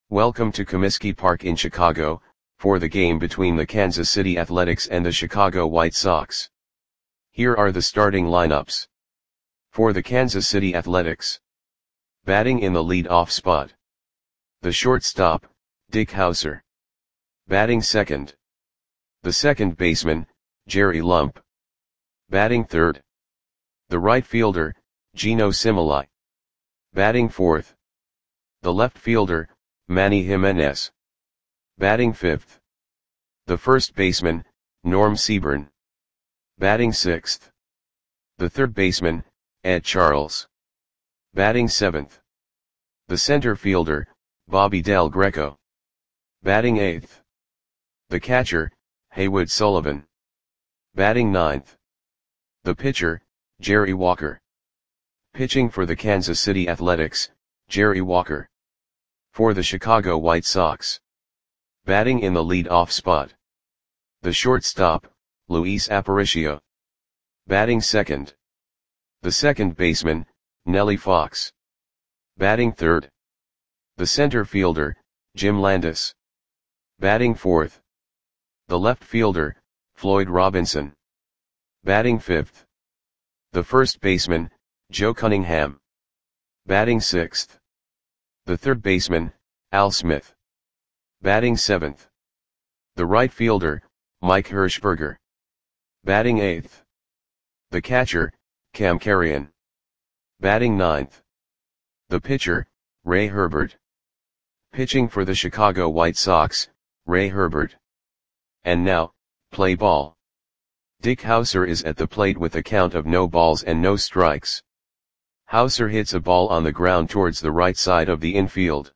Welcome to Comiskey Park in Chicago, for the game between the Kansas City Athletics and the Chicago White Sox. Here are the starting lineups. For the Kansas City Athletics. Batting in the lead-off spot. The shortstop, Dick Howser. Batting second. The second baseman, Jerry Lump. Batting third. The right fielder, Geno Similai. Batting fourth. The left fielder, Manny Jimenez. Batting fifth. The first baseman, Norm Seaburn. Batting sixth. The third baseman, Ed Charles. Batting seventh. The center fielder, Bobby Del Greco. Batting eighth. The catcher, Haywood Sullivan. Batting ninth. The pitcher, Jerry Walker. Pitching for the Kansas City Athletics, Jerry Walker. For the Chicago White Sox. Batting in the lead-off spot. The shortstop, Luis Aparicio. Batting second. The second baseman, Nellie Fox. Batting third. The center fielder, Jim Landis. Batting fourth. The left fielder, Floyd Robinson. Batting fifth. The first baseman, Joe Cunningham. Batting sixth. The third baseman, Al Smith. Batting seventh. The right fielder, Mike Hirschberger. Batting eighth. The catcher, Cam Carrion. Batting ninth. The pitcher, Ray Herbert. Pitching for the Chicago White Sox, Ray Herbert. And now, play ball. Dick Howser is at the plate with a count of no balls and no strikes. Howser hits a ball on the ground towards the right side of the infield.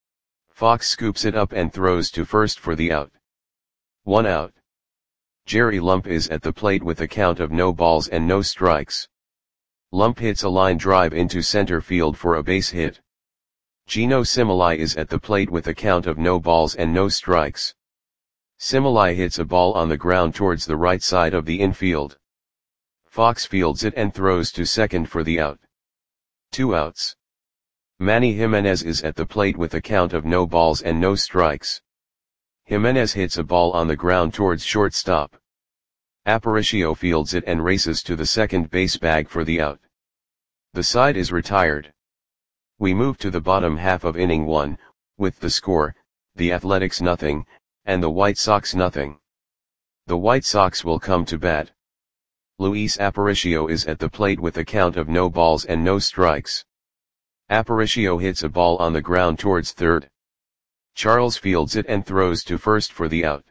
Fox scoops it up and throws to first for the out. 1 out. Jerry Lump is at the plate with a count of no balls and no strikes. Lump hits a line drive into center field for a base hit. Geno Similai is at the plate with a count of no balls and no strikes. Similai hits a ball on the ground towards the right side of the infield. Fox fields it and throws to second for the out. 2 outs. Manny Jimenez is at the plate with a count of no balls and no strikes. Jimenez hits a ball on the ground towards shortstop. Aparicio fields it and races to the second base bag for the out. The side is retired. We move to the bottom half of inning 1, with the score, the Athletics 0, and the White Sox 0. The White Sox will come to bat. Luis Aparicio is at the plate with a count of no balls and no strikes. Aparicio hits a ball on the ground towards third. Charles fields it and throws to first for the out.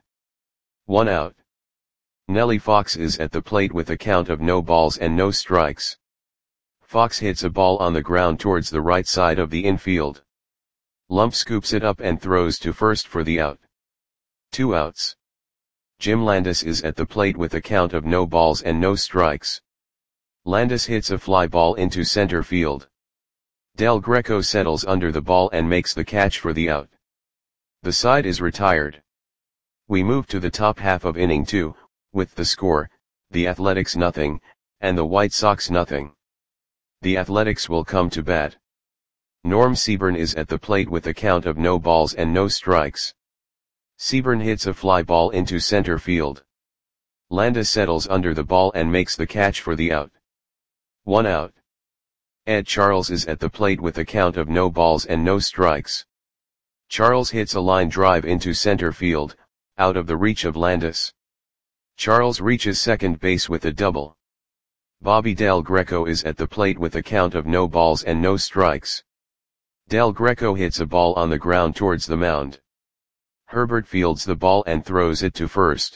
1 out. Nellie Fox is at the plate with a count of no balls and no strikes. Fox hits a ball on the ground towards the right side of the infield. Lump scoops it up and throws to first for the out. 2 outs. Jim Landis is at the plate with a count of no balls and no strikes. Landis hits a fly ball into center field. Del Greco settles under the ball and makes the catch for the out. The side is retired. We move to the top half of inning 2, with the score, the Athletics 0, and the White Sox 0. The Athletics will come to bat. Norm Seaburn is at the plate with a count of no balls and no strikes. Seaburn hits a fly ball into center field. Landis settles under the ball and makes the catch for the out. 1 out. Ed Charles is at the plate with a count of no balls and no strikes. Charles hits a line drive into center field, out of the reach of Landis. Charles reaches second base with a double. Bobby Del Greco is at the plate with a count of no balls and no strikes. Del Greco hits a ball on the ground towards the mound. Herbert fields the ball and throws it to first.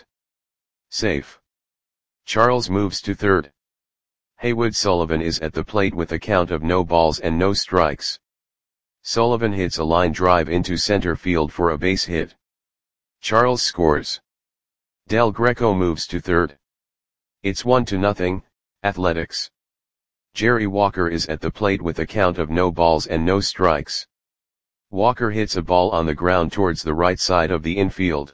Safe. Charles moves to third. Haywood Sullivan is at the plate with a count of no balls and no strikes. Sullivan hits a line drive into center field for a base hit. Charles scores. Del Greco moves to third. It's 1-0, Athletics. Jerry Walker is at the plate with a count of no balls and no strikes. Walker hits a ball on the ground towards the right side of the infield.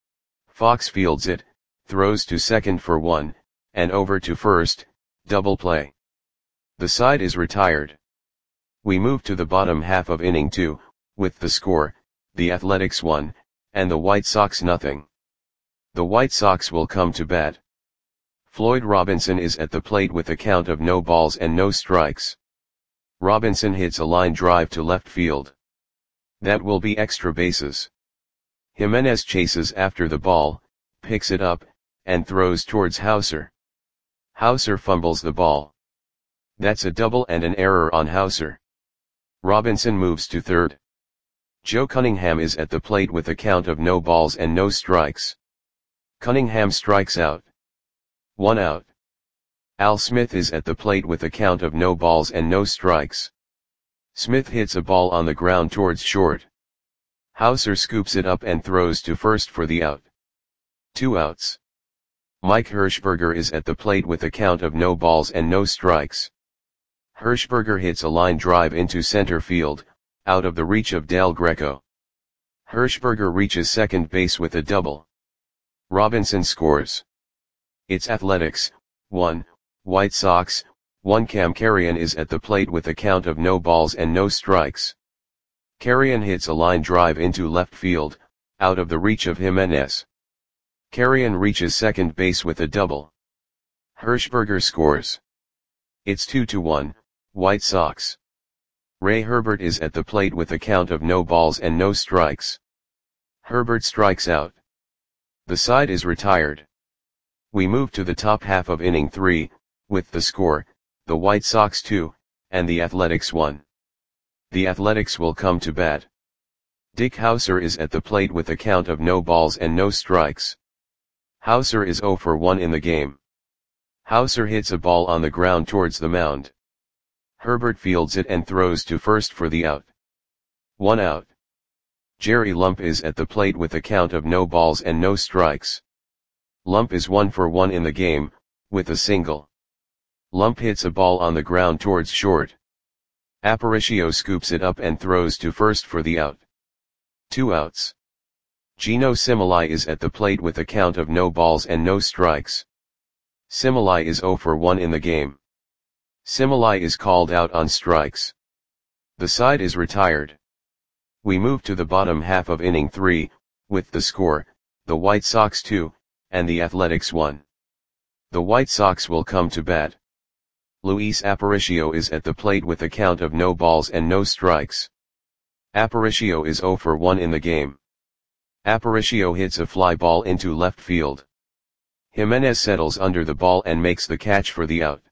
Fox fields it, throws to second for 1, and over to first, double play. The side is retired. We move to the bottom half of inning 2, with the score, the Athletics 1, and the White Sox nothing. The White Sox will come to bat. Floyd Robinson is at the plate with a count of no balls and no strikes. Robinson hits a line drive to left field. That will be extra bases. Jimenez chases after the ball, picks it up, and throws towards Hauser. Hauser fumbles the ball. That's a double and an error on Hauser. Robinson moves to third. Joe Cunningham is at the plate with a count of no balls and no strikes. Cunningham strikes out. 1 out. Al Smith is at the plate with a count of no balls and no strikes. Smith hits a ball on the ground towards short. Hauser scoops it up and throws to first for the out. 2 outs. Mike Hirschberger is at the plate with a count of no balls and no strikes. Hirschberger hits a line drive into center field, out of the reach of Del Greco. Hirschberger reaches second base with a double. Robinson scores. It's Athletics, 1, White Sox, 1. Cam Carrion is at the plate with a count of no balls and no strikes. Carrion hits a line drive into left field, out of the reach of Jimenez. Carrion reaches second base with a double. Hirschberger scores. It's 2-1, White Sox. Ray Herbert is at the plate with a count of no balls and no strikes. Herbert strikes out. The side is retired. We move to the top half of inning 3, with the score, the White Sox 2, and the Athletics 1. The Athletics will come to bat. Dick Hauser is at the plate with a count of no balls and no strikes. Hauser is 0 for 1 in the game. Hauser hits a ball on the ground towards the mound. Herbert fields it and throws to first for the out. 1 out. Jerry Lump is at the plate with a count of no balls and no strikes. Lump is 1 for 1 in the game, with a single. Lump hits a ball on the ground towards short. Aparicio scoops it up and throws to first for the out. 2 outs. Gino Similai is at the plate with a count of no balls and no strikes. Similai is 0 for 1 in the game. Similai is called out on strikes. The side is retired. We move to the bottom half of inning 3, with the score, the White Sox 2, and the Athletics 1. The White Sox will come to bat. Luis Aparicio is at the plate with a count of no balls and no strikes. Aparicio is 0 for 1 in the game. Aparicio hits a fly ball into left field. Jimenez settles under the ball and makes the catch for the out.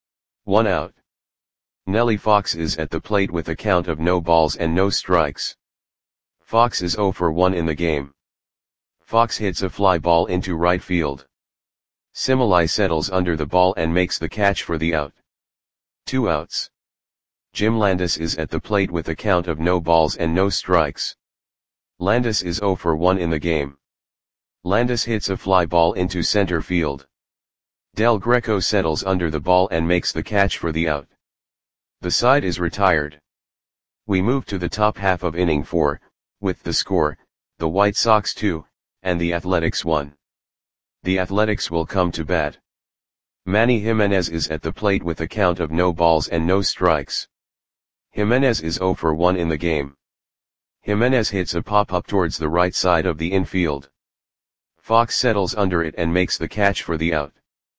1 out. Nellie Fox is at the plate with a count of no balls and no strikes. Fox is 0 for 1 in the game. Fox hits a fly ball into right field. Similai settles under the ball and makes the catch for the out. 2 outs. Jim Landis is at the plate with a count of no balls and no strikes. Landis is 0 for 1 in the game. Landis hits a fly ball into center field. Del Greco settles under the ball and makes the catch for the out. The side is retired. We move to the top half of inning 4, with the score, the White Sox 2, and the Athletics 1. The Athletics will come to bat. Manny Jimenez is at the plate with a count of no balls and no strikes. Jimenez is 0 for 1 in the game. Jimenez hits a pop-up towards the right side of the infield. Fox settles under it and makes the catch for the out.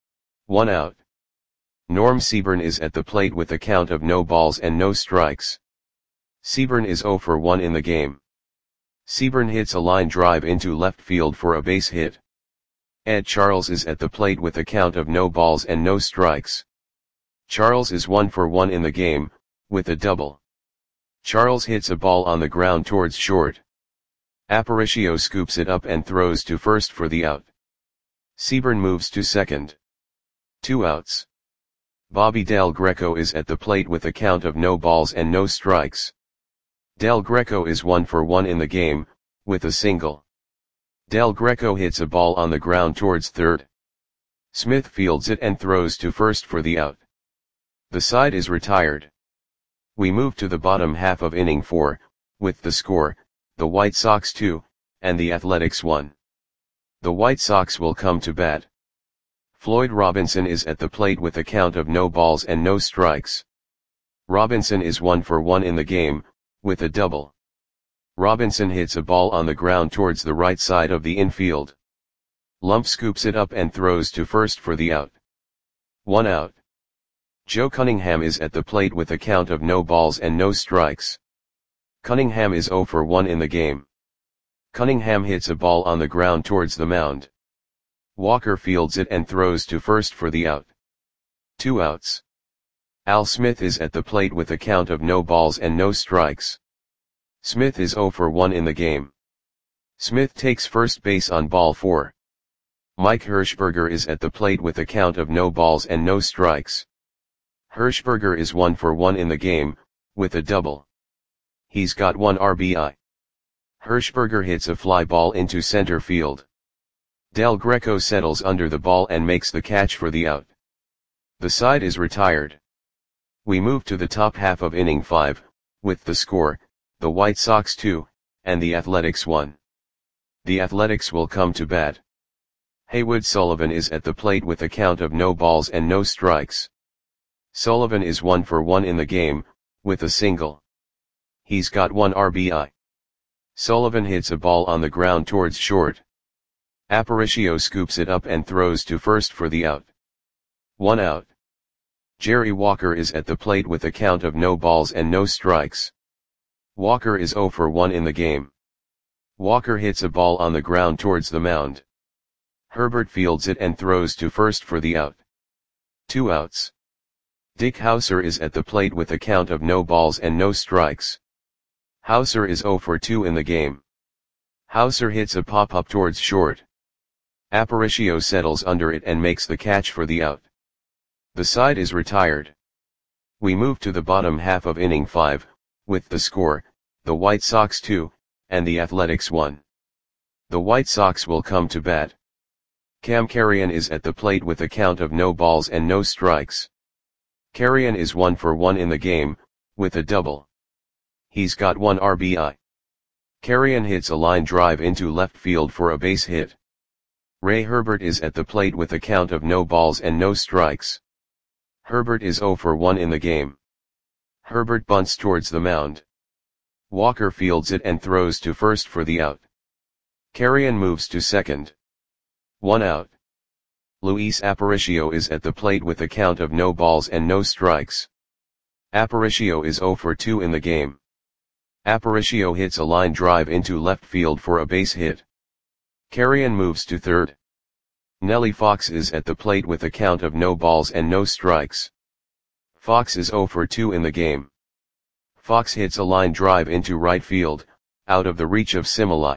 1 out. Norm Seaburn is at the plate with a count of no balls and no strikes. Seaburn is 0 for 1 in the game. Seaburn hits a line drive into left field for a base hit. Ed Charles is at the plate with a count of no balls and no strikes. Charles is 1 for 1 in the game, with a double. Charles hits a ball on the ground towards short. Aparicio scoops it up and throws to first for the out. Seaburn moves to second. 2 outs. Bobby Del Greco is at the plate with a count of no balls and no strikes. Del Greco is 1 for 1 in the game, with a single. Del Greco hits a ball on the ground towards third. Smith fields it and throws to first for the out. The side is retired. We move to the bottom half of inning 4, with the score, the White Sox 2, and the Athletics 1. The White Sox will come to bat. Floyd Robinson is at the plate with a count of no balls and no strikes. Robinson is 1 for 1 in the game, with a double. Robinson hits a ball on the ground towards the right side of the infield. Lump scoops it up and throws to first for the out. 1 out. Joe Cunningham is at the plate with a count of no balls and no strikes. Cunningham is 0 for 1 in the game. Cunningham hits a ball on the ground towards the mound. Walker fields it and throws to first for the out. 2 outs. Al Smith is at the plate with a count of no balls and no strikes. Smith is 0 for 1 in the game. Smith takes first base on ball 4. Mike Hirschberger is at the plate with a count of no balls and no strikes. Hirschberger is 1 for 1 in the game, with a double. He's got 1 RBI. Hirschberger hits a fly ball into center field. Del Greco settles under the ball and makes the catch for the out. The side is retired. We move to the top half of inning 5, with the score, the White Sox 2, and the Athletics 1. The Athletics will come to bat. Haywood Sullivan is at the plate with a count of no balls and no strikes. Sullivan is 1 for 1 in the game, with a single. He's got 1 RBI. Sullivan hits a ball on the ground towards short. Aparicio scoops it up and throws to first for the out. 1 out. Jerry Walker is at the plate with a count of no balls and no strikes. Walker is 0 for 1 in the game. Walker hits a ball on the ground towards the mound. Herbert fields it and throws to first for the out. 2 outs. Dick Hauser is at the plate with a count of no balls and no strikes. Hauser is 0 for 2 in the game. Hauser hits a pop-up towards short. Aparicio settles under it and makes the catch for the out. The side is retired. We move to the bottom half of inning 5, with the score, the White Sox 2, and the Athletics 1. The White Sox will come to bat. Cam Carrion is at the plate with a count of no balls and no strikes. Carrion is 1 for 1 in the game, with a double. He's got 1 RBI. Carrion hits a line drive into left field for a base hit. Ray Herbert is at the plate with a count of no balls and no strikes. Herbert is 0 for 1 in the game. Herbert bunts towards the mound. Walker fields it and throws to first for the out. Carrion moves to second. 1 out. Luis Aparicio is at the plate with a count of no balls and no strikes. Aparicio is 0 for 2 in the game. Aparicio hits a line drive into left field for a base hit. Carrion moves to third. Nellie Fox is at the plate with a count of no balls and no strikes. Fox is 0 for 2 in the game. Fox hits a line drive into right field, out of the reach of Similai.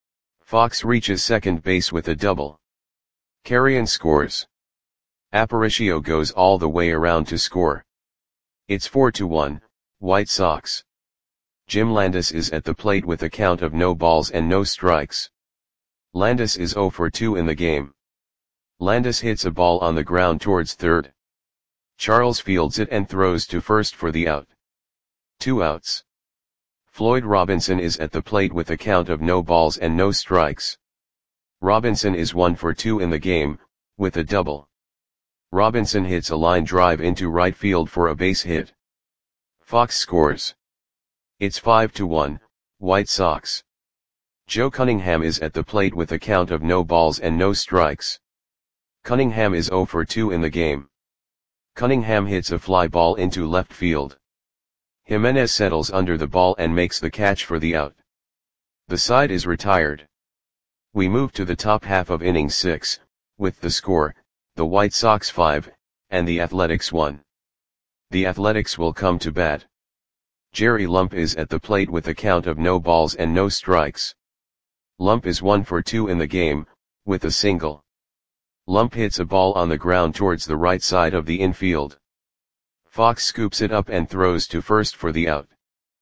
Fox reaches second base with a double. Carrion scores. Aparicio goes all the way around to score. It's 4-1, White Sox. Jim Landis is at the plate with a count of no balls and no strikes. Landis is 0 for 2 in the game. Landis hits a ball on the ground towards third. Charles fields it and throws to first for the out. 2 outs. Floyd Robinson is at the plate with a count of no balls and no strikes. Robinson is 1 for 2 in the game, with a double. Robinson hits a line drive into right field for a base hit. Fox scores. It's 5-1, White Sox. Joe Cunningham is at the plate with a count of no balls and no strikes. Cunningham is 0 for 2 in the game. Cunningham hits a fly ball into left field. Jimenez settles under the ball and makes the catch for the out. The side is retired. We move to the top half of inning 6, with the score, the White Sox 5, and the Athletics 1. The Athletics will come to bat. Jerry Lump is at the plate with a count of no balls and no strikes. Lump is 1 for 2 in the game, with a single. Lump hits a ball on the ground towards the right side of the infield. Fox scoops it up and throws to first for the out.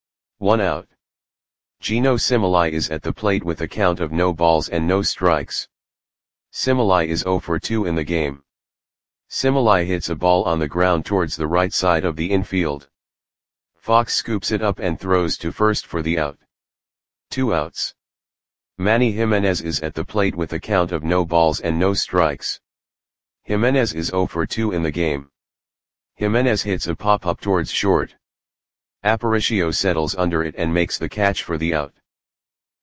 1 out. Gino Similai is at the plate with a count of no balls and no strikes. Similai is 0 for 2 in the game. Similai hits a ball on the ground towards the right side of the infield. Fox scoops it up and throws to first for the out. 2 outs. Manny Jimenez is at the plate with a count of no balls and no strikes. Jimenez is 0 for 2 in the game. Jimenez hits a pop-up towards short. Aparicio settles under it and makes the catch for the out.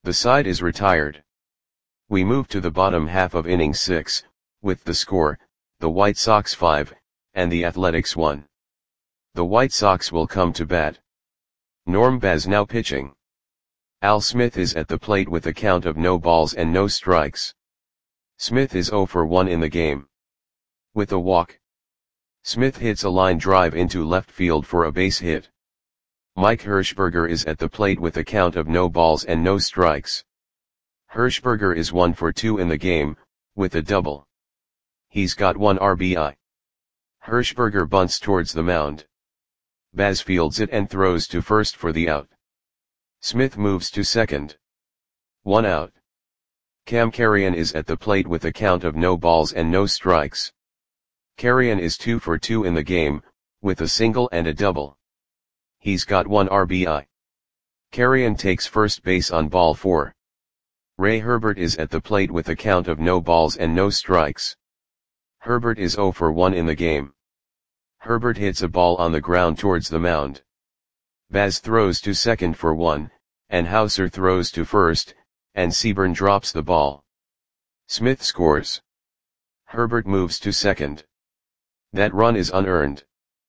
The side is retired. We move to the bottom half of inning 6, with the score, the White Sox 5, and the Athletics 1. The White Sox will come to bat. Norm Baz now pitching. Al Smith is at the plate with a count of no balls and no strikes. Smith is 0 for 1 in the game. With a walk, Smith hits a line drive into left field for a base hit. Mike Hershberger is at the plate with a count of no balls and no strikes. Hershberger is 1 for 2 in the game, with a double. He's got 1 RBI. Hershberger bunts towards the mound. Baz fields it and throws to first for the out. Smith moves to second. 1 out. Cam Carrion is at the plate with a count of no balls and no strikes. Carrion is 2 for 2 in the game, with a single and a double. He's got 1 RBI. Carrion takes first base on ball 4. Ray Herbert is at the plate with a count of no balls and no strikes. Herbert is 0 for 1 in the game. Herbert hits a ball on the ground towards the mound. Baz throws to second for 1, and Hauser throws to first, and Seaburn drops the ball. Smith scores. Herbert moves to second. That run is unearned.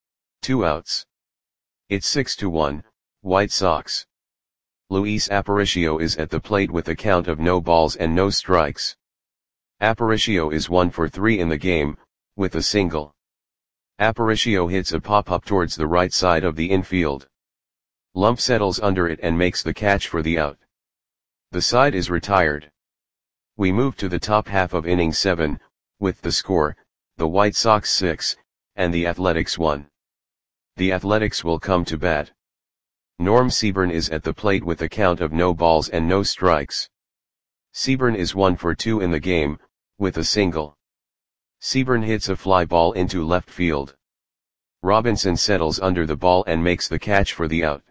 2 outs. It's 6-1, White Sox. Luis Aparicio is at the plate with a count of no balls and no strikes. Aparicio is 1 for 3 in the game, with a single. Aparicio hits a pop-up towards the right side of the infield. Lump settles under it and makes the catch for the out. The side is retired. We move to the top half of inning 7, with the score, the White Sox 6, and the Athletics 1. The Athletics will come to bat. Norm Seaburn is at the plate with a count of no balls and no strikes. Seaburn is 1 for 2 in the game, with a single. Seaburn hits a fly ball into left field. Robinson settles under the ball and makes the catch for the out.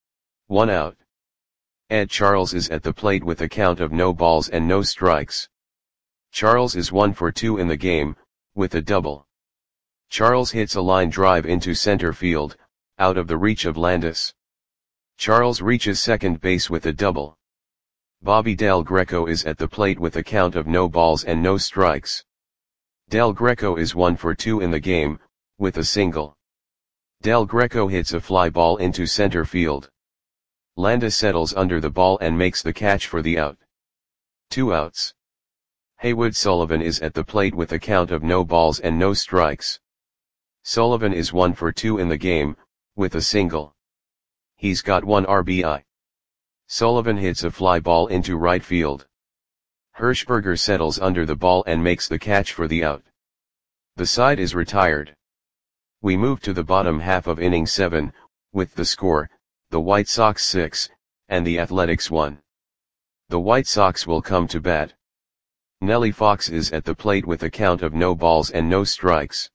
1 out. Ed Charles is at the plate with a count of no balls and no strikes. Charles is 1 for 2 in the game, with a double. Charles hits a line drive into center field, out of the reach of Landis. Charles reaches second base with a double. Bobby Del Greco is at the plate with a count of no balls and no strikes. Del Greco is 1 for 2 in the game, with a single. Del Greco hits a fly ball into center field. Landis settles under the ball and makes the catch for the out. 2 outs. Haywood Sullivan is at the plate with a count of no balls and no strikes. Sullivan is 1 for 2 in the game, with a single. He's got 1 RBI. Sullivan hits a fly ball into right field. Hershberger settles under the ball and makes the catch for the out. The side is retired. We move to the bottom half of inning 7, with the score, the White Sox 6, and the Athletics 1. The White Sox will come to bat. Nellie Fox is at the plate with a count of no balls and no strikes.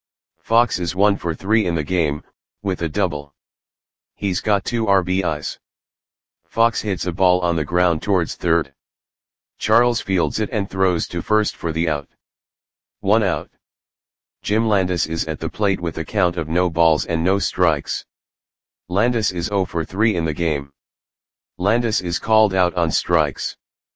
Fox is 1 for 3 in the game, with a double. He's got 2 RBIs. Fox hits a ball on the ground towards third. Charles fields it and throws to first for the out. 1 out. Jim Landis is at the plate with a count of no balls and no strikes. Landis is 0 for 3 in the game. Landis is called out on strikes.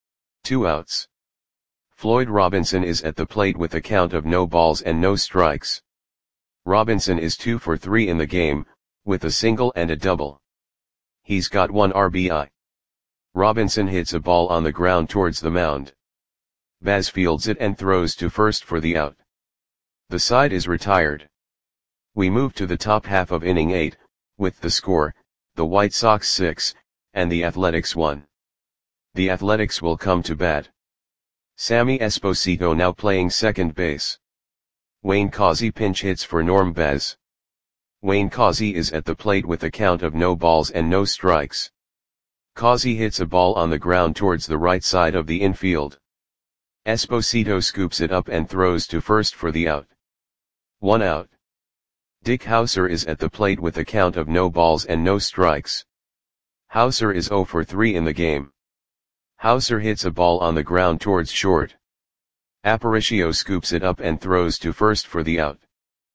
2 outs. Floyd Robinson is at the plate with a count of no balls and no strikes. Robinson is 2 for 3 in the game, with a single and a double. He's got 1 RBI. Robinson hits a ball on the ground towards the mound. Baz fields it and throws to first for the out. The side is retired. We move to the top half of inning 8, with the score, the White Sox 6, and the Athletics 1. The Athletics will come to bat. Sammy Esposito now playing second base. Wayne Causey pinch hits for Norm Baz. Wayne Causey is at the plate with a count of no balls and no strikes. Causey hits a ball on the ground towards the right side of the infield. Esposito scoops it up and throws to first for the out. 1 out. Dick Hauser is at the plate with a count of no balls and no strikes. Hauser is 0 for 3 in the game. Hauser hits a ball on the ground towards short. Aparicio scoops it up and throws to first for the out.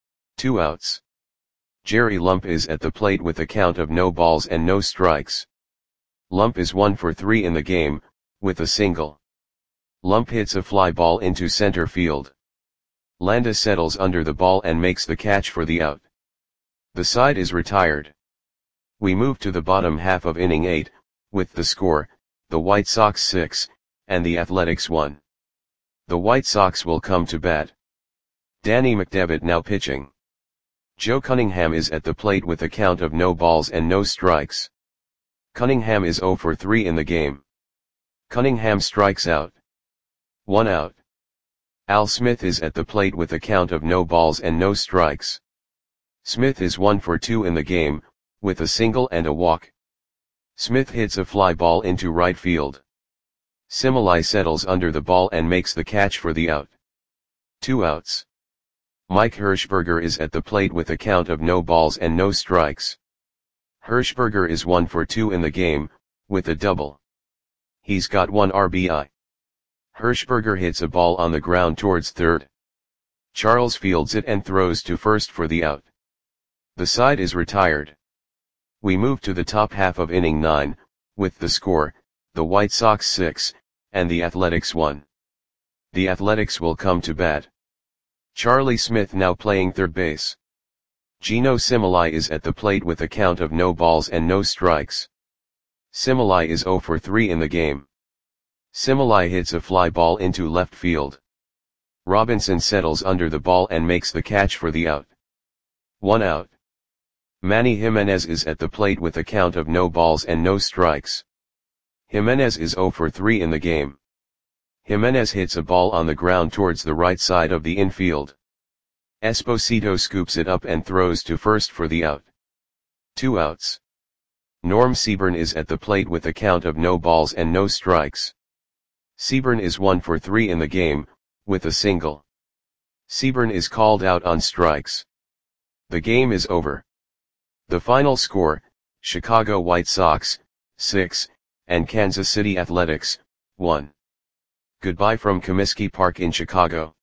2 outs. Jerry Lump is at the plate with a count of no balls and no strikes. Lump is 1 for 3 in the game, with a single. Lump hits a fly ball into center field. Landa settles under the ball and makes the catch for the out. The side is retired. We move to the bottom half of inning 8, with the score, the White Sox 6, and the Athletics 1. The White Sox will come to bat. Danny McDevitt now pitching. Joe Cunningham is at the plate with a count of no balls and no strikes. Cunningham is 0 for 3 in the game. Cunningham strikes out. 1 out. Al Smith is at the plate with a count of no balls and no strikes. Smith is 1 for 2 in the game, with a single and a walk. Smith hits a fly ball into right field. Similai settles under the ball and makes the catch for the out. 2 outs. Mike Hirschberger is at the plate with a count of no balls and no strikes. Hirschberger is 1 for 2 in the game, with a double. He's got 1 RBI. Hirschberger hits a ball on the ground towards third. Charles fields it and throws to first for the out. The side is retired. We move to the top half of inning 9, with the score, the White Sox 6, and the Athletics 1. The Athletics will come to bat. Charlie Smith now playing third base. Gino Similai is at the plate with a count of no balls and no strikes. Similai is 0 for 3 in the game. Similai hits a fly ball into left field. Robinson settles under the ball and makes the catch for the out. 1 out. Manny Jimenez is at the plate with a count of no balls and no strikes. Jimenez is 0 for 3 in the game. Jimenez hits a ball on the ground towards the right side of the infield. Esposito scoops it up and throws to first for the out. 2 outs. Norm Seaburn is at the plate with a count of no balls and no strikes. Seaburn is 1 for 3 in the game, with a single. Seaburn is called out on strikes. The game is over. The final score, Chicago White Sox, 6, and Kansas City Athletics, 1. Goodbye from Comiskey Park in Chicago.